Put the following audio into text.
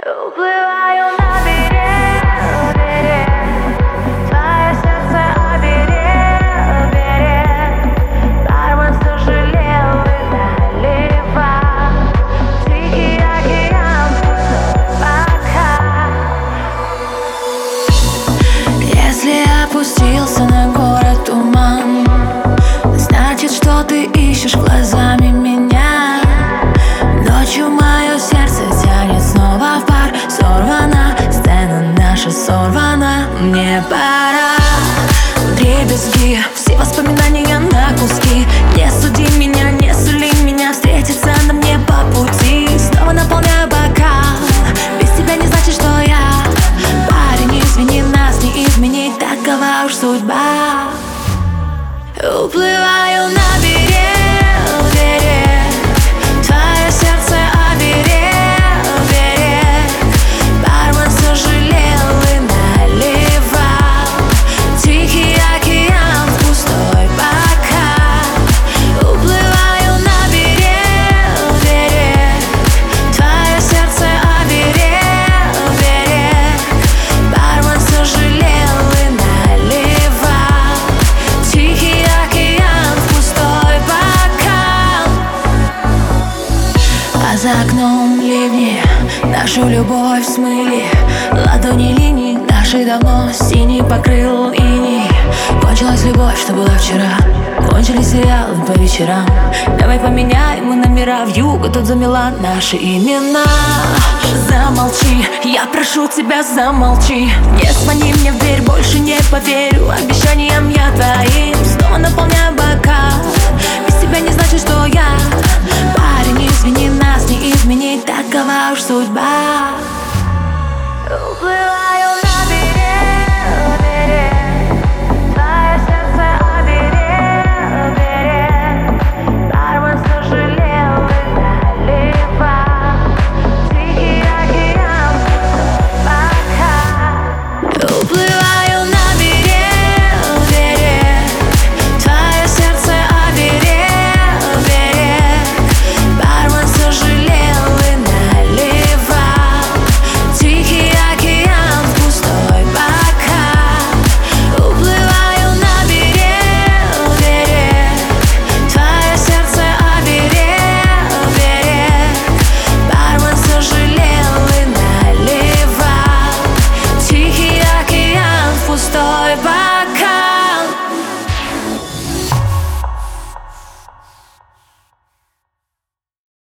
Уплываю на берег, берег, твое сердце оберег, берег. Бармен сожалел и наливал тихий океан пока. Если опустился на город туман, значит, что ты ищешь глазами меня. Ночью мое сердце тянет снова в пар. Сорвана, сцена наша сорвана. Мне пора. Вдребезги, все воспоминания на куски. Не суди меня, не сули меня. Встретиться на мне по пути. Снова наполняю бокал. Без тебя не значит, что я парень, извини, нас не изменить. Такова уж судьба. Уплываю на берег, берег, твое сердце оберег, берег. Бармен сожалел и наливал тихий океан в пустой бокал. Уплываю на берег, берег, твое сердце оберег, берег. Бармен сожалел и наливал тихий океан в пустой бокал. А за окном ливни нашу любовь смыли. Ладони линий наши давно синий покрыл иней. Кончилась любовь, что была вчера. Кончились сериалы по вечерам. Давай поменяем мы номера. Вьюга тут замела наши имена. Замолчи, я прошу тебя, замолчи. Не звони мне в дверь, больше не поверю обещаниям я твоим. Снова наполняю бокал. Без тебя не значит, что я парень, извини, нас не изменить. Такова уж судьба. Уплываю на